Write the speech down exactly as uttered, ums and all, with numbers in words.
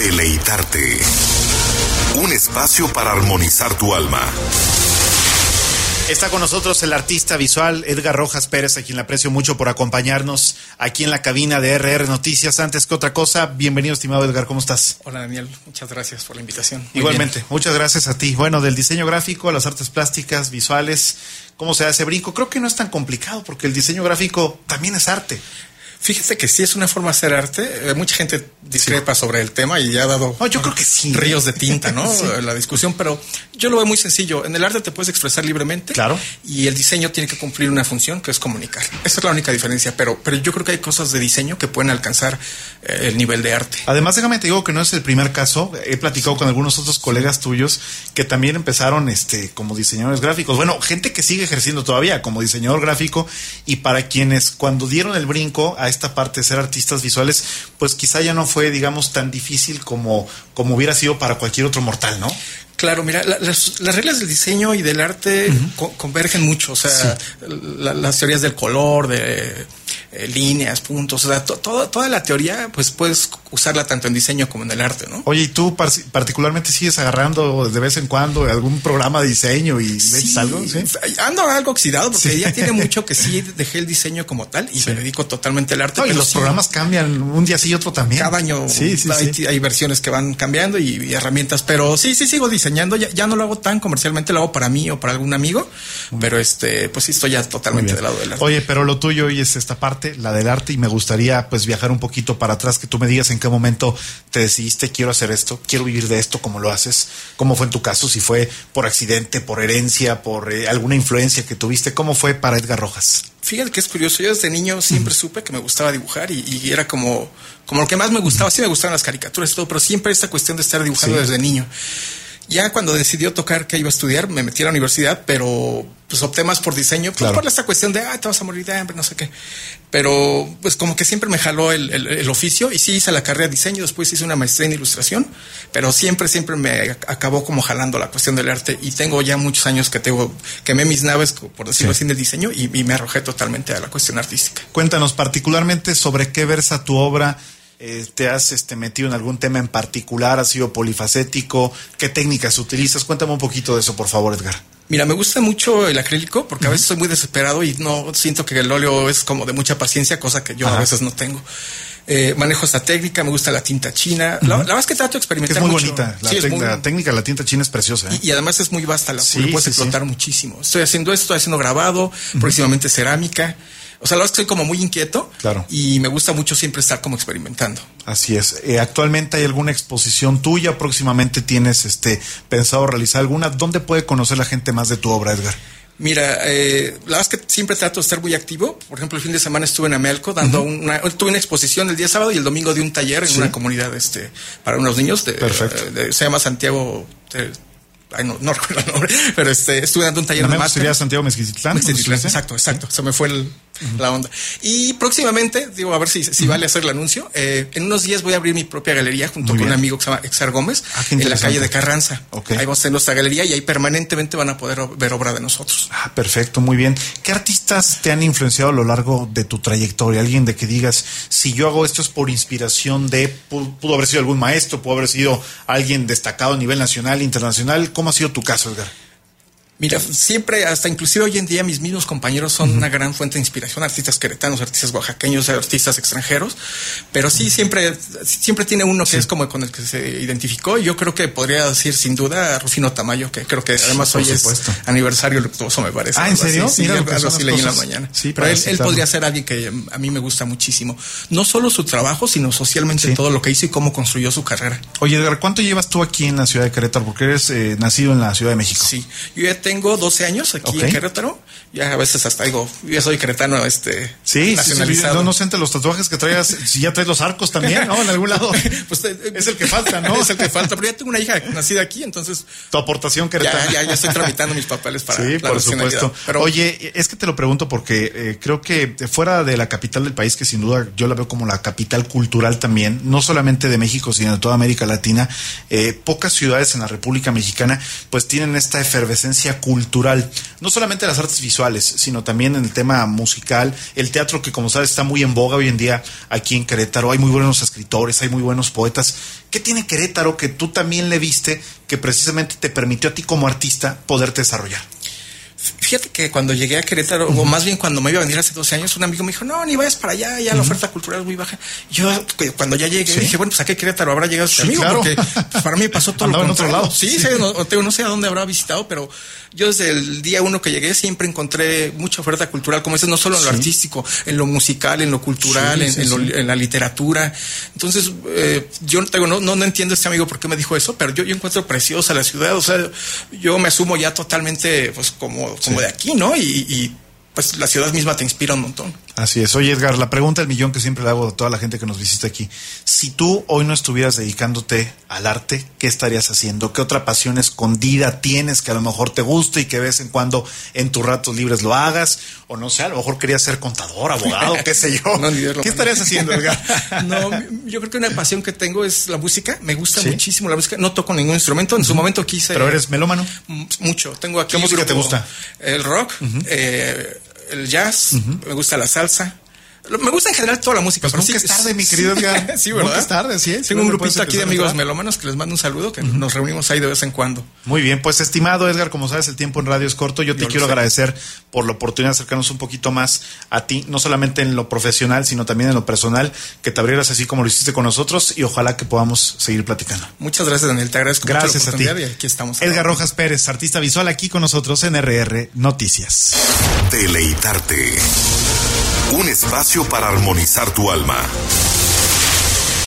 Deleitarte. Un espacio para armonizar tu alma. Está con nosotros el artista visual Edgar Rojas Pérez, a quien le aprecio mucho por acompañarnos aquí en la cabina de R R Noticias. Antes que otra cosa, bienvenido, estimado Edgar, ¿cómo estás? Hola, Daniel, muchas gracias por la invitación. Muy Igualmente, bien. Muchas gracias a ti. Bueno, del diseño gráfico a las artes plásticas, visuales, ¿cómo se hace brinco? Creo que no es tan complicado porque el diseño gráfico también es arte. Fíjese que sí es una forma de hacer arte. Eh, mucha gente discrepa sí. sobre el tema y ya ha dado no, yo creo que sí. ríos de tinta, ¿no? sí. La discusión, pero yo lo veo muy sencillo. En el arte te puedes expresar libremente. Claro. Y el diseño tiene que cumplir una función que es comunicar. Esa es la única diferencia, pero, pero yo creo que hay cosas de diseño que pueden alcanzar eh, el nivel de arte. Además, déjame te digo que no es el primer caso. He platicado sí. con algunos otros colegas tuyos que también empezaron este como diseñadores gráficos. Bueno, gente que sigue ejerciendo todavía como diseñador gráfico, y para quienes cuando dieron el brinco a esta parte de ser artistas visuales, pues quizá ya no fue, digamos, tan difícil como, como hubiera sido para cualquier otro mortal, ¿no? Claro, mira, la, las, las reglas del diseño y del arte uh-huh. co- convergen mucho, o sea, sí. la, las teorías del color, de eh, líneas, puntos, o sea, to, to, toda la teoría, pues puedes usarla tanto en diseño como en el arte, ¿no? Oye, ¿y tú par- particularmente sigues agarrando de vez en cuando algún programa de diseño y sí, ves algo? Sí, ando algo oxidado porque sí. ya tiene mucho que sí dejé el diseño como tal y sí. me dedico totalmente al arte. No, pero y los sí, programas cambian un día sí y otro también. Cada año sí, sí, hay, sí. hay versiones que van cambiando y, y herramientas, pero sí, sí sigo diseñando. Ya, ya no lo hago tan comercialmente, lo hago para mí o para algún amigo, muy pero este, pues sí estoy ya totalmente del lado del arte. Oye, pero lo tuyo hoy es esta parte, la del arte, y me gustaría pues viajar un poquito para atrás, que tú me digas en qué momento te decidiste, quiero hacer esto, quiero vivir de esto, cómo lo haces, cómo fue en tu caso, si fue por accidente, por herencia, por eh, alguna influencia que tuviste, ¿cómo fue para Edgar Rojas? Fíjate que es curioso, yo desde niño siempre uh-huh. supe que me gustaba dibujar y, y era como, como lo que más me gustaba, sí me gustaban las caricaturas y todo, pero siempre esta cuestión de estar dibujando sí. desde niño. Ya cuando decidió tocar que iba a estudiar, me metí a la universidad, pero pues opté más por diseño, pues claro. por esta cuestión de, ah, te vas a morir de hambre, no sé qué. Pero pues como que siempre me jaló el, el, el oficio y sí hice la carrera de diseño, después hice una maestría en ilustración, pero siempre, siempre me acabó como jalando la cuestión del arte y tengo ya muchos años que tengo, quemé mis naves, por decirlo sí. así, en el diseño y, y me arrojé totalmente a la cuestión artística. Cuéntanos particularmente sobre qué versa tu obra. Eh, ¿Te has este, metido en algún tema en particular? ¿Has sido polifacético? ¿Qué técnicas utilizas? Cuéntame un poquito de eso, por favor, Edgar. Mira, me gusta mucho el acrílico porque uh-huh. a veces soy muy desesperado y no siento que el óleo es como de mucha paciencia, cosa que yo Ajá. a veces no tengo. Eh, manejo esta técnica, me gusta la tinta china. Uh-huh. La, la verdad es que trato de experimentar mucho. Es muy mucho. bonita. La, sí, te- muy... la técnica de la tinta china es preciosa. ¿eh? Y, y además es muy vasta, la sí, puedes sí, explotar sí. muchísimo. Estoy haciendo esto, estoy haciendo grabado, uh-huh. próximamente cerámica. O sea, la verdad es que soy como muy inquieto. Claro. Y me gusta mucho siempre estar como experimentando. Así es. Eh, ¿Actualmente hay alguna exposición tuya? ¿Próximamente tienes este pensado realizar alguna? ¿Dónde puede conocer la gente más de tu obra, Edgar? Mira, eh, la verdad es que siempre trato de estar muy activo. Por ejemplo, el fin de semana estuve en Amelco dando uh-huh. una, tuve una exposición el día sábado y el domingo di un taller en sí. una comunidad este para unos niños. De, Perfecto. De, de, se llama Santiago... De, Ay, no, no recuerdo el nombre, pero este, estuve dando un taller ¿No de máster. ¿Sería Santiago Mezquitlán? Mezquitlán, exacto, exacto. Se me fue el, uh-huh. la onda. Y próximamente, digo, a ver si, si uh-huh. vale hacer el anuncio, eh, en unos días voy a abrir mi propia galería junto Muy con bien. un amigo que se llama Exar Gómez, ah, en la calle de Carranza. Okay. Ahí vamos a tener nuestra galería y ahí permanentemente van a poder ver obra de nosotros. Ah, perfecto, muy bien. ¿Qué artistas te han influenciado a lo largo de tu trayectoria? Alguien de que digas, si yo hago esto es por inspiración de, pudo, pudo haber sido algún maestro, pudo haber sido alguien destacado a nivel nacional, internacional. ¿Cómo ha sido tu caso, Edgar? Mira, siempre, hasta inclusive hoy en día, mis mismos compañeros son uh-huh. una gran fuente de inspiración, artistas queretanos, artistas oaxaqueños, artistas extranjeros, pero sí, siempre siempre tiene uno que sí. es como con el que se identificó, y yo creo que podría decir sin duda a Rufino Tamayo, que creo que además sí, hoy supuesto. es aniversario luctuoso, me parece. Ah, ¿en serio? Así, Mira, sí, algo así leí en la mañana. Sí, pero él, él podría ser alguien que a mí me gusta muchísimo, no solo su trabajo, sino socialmente sí. todo lo que hizo y cómo construyó su carrera. Oye, Edgar, ¿cuánto llevas tú aquí en la ciudad de Querétaro? Porque eres eh, nacido en la Ciudad de México. Sí, yo ya tengo doce años aquí okay. en Querétaro, ya a veces hasta digo, ya soy queretano este sí, nacionalizado. Sí, sí, no, no sé entre los tatuajes que traigas, si ya traes los arcos también, ¿no? En algún lado. Pues es el que falta, ¿no? Es el que falta, pero ya tengo una hija nacida aquí, entonces tu aportación queretana. Ya, ya, ya estoy tramitando mis papeles para sí, la por supuesto. Pero, oye, es que te lo pregunto porque eh, creo que fuera de la capital del país, que sin duda yo la veo como la capital cultural también, no solamente de México, sino de toda América Latina, eh, pocas ciudades en la República Mexicana pues tienen esta efervescencia industria cultural, no solamente las artes visuales, sino también en el tema musical, el teatro, que como sabes está muy en boga hoy en día aquí en Querétaro. Hay muy buenos escritores, hay muy buenos poetas. ¿Qué tiene Querétaro que tú también le viste que precisamente te permitió a ti como artista poderte desarrollar? Fíjate que cuando llegué a Querétaro, uh-huh. o más bien cuando me iba a venir hace doce años, un amigo me dijo, no, ni vayas para allá, ya uh-huh. la oferta cultural es muy baja. Yo, cuando ya llegué, ¿sí? dije, bueno, pues a qué Querétaro habrá llegado este sí, amigo, claro. porque pues, para mí pasó todo lo contrario. En otro lado. Sí, sí. sí no, no sé a dónde habrá visitado, pero yo desde el día uno que llegué siempre encontré mucha oferta cultural, como dices, no solo en lo sí. artístico, en lo musical, en lo cultural, sí, en, sí, en, lo, sí. en la literatura. Entonces, eh, yo no, no, no entiendo este amigo por qué me dijo eso, pero yo, yo encuentro preciosa la ciudad, o sea, yo me asumo ya totalmente, pues, como, como sí. de aquí, ¿no? Y, y pues la ciudad misma te inspira un montón. Así es. Oye, Edgar, la pregunta del millón que siempre le hago a toda la gente que nos visita aquí: si tú hoy no estuvieras dedicándote al arte, ¿qué estarías haciendo? ¿Qué otra pasión escondida tienes que a lo mejor te guste y que de vez en cuando en tus ratos libres lo hagas? O no sé, a lo mejor querías ser contador, abogado, qué sé yo. No, ¿qué estarías haciendo, Edgar? No, yo creo que una pasión que tengo es la música. Me gusta ¿Sí? muchísimo la música. No toco ningún instrumento. En uh-huh. su momento quise... ¿Pero eres melómano? Mucho. Tengo aquí... ¿Qué música te gusta? El rock, uh-huh. eh, el jazz, uh-huh. me gusta la salsa. Me gusta en general toda la música. Pues pero nunca sí, es tarde, mi querido Edgar. Sí, ¿verdad? Nunca es tarde, sí es. Tengo un grupito aquí de amigos melómanos que les mando un saludo, que uh-huh. nos reunimos ahí de vez en cuando. Muy bien, pues estimado Edgar, como sabes, el tiempo en radio es corto. Yo te Yo quiero agradecer por la oportunidad de acercarnos un poquito más a ti, no solamente en lo profesional, sino también en lo personal, que te abrieras así como lo hiciste con nosotros, y ojalá que podamos seguir platicando. Muchas gracias, Daniel. Te agradezco gracias mucho la oportunidad a ti. Y aquí estamos. Edgar Rojas Pérez, artista visual, aquí con nosotros en R R Noticias. Deleitarte. Un espacio para armonizar tu alma.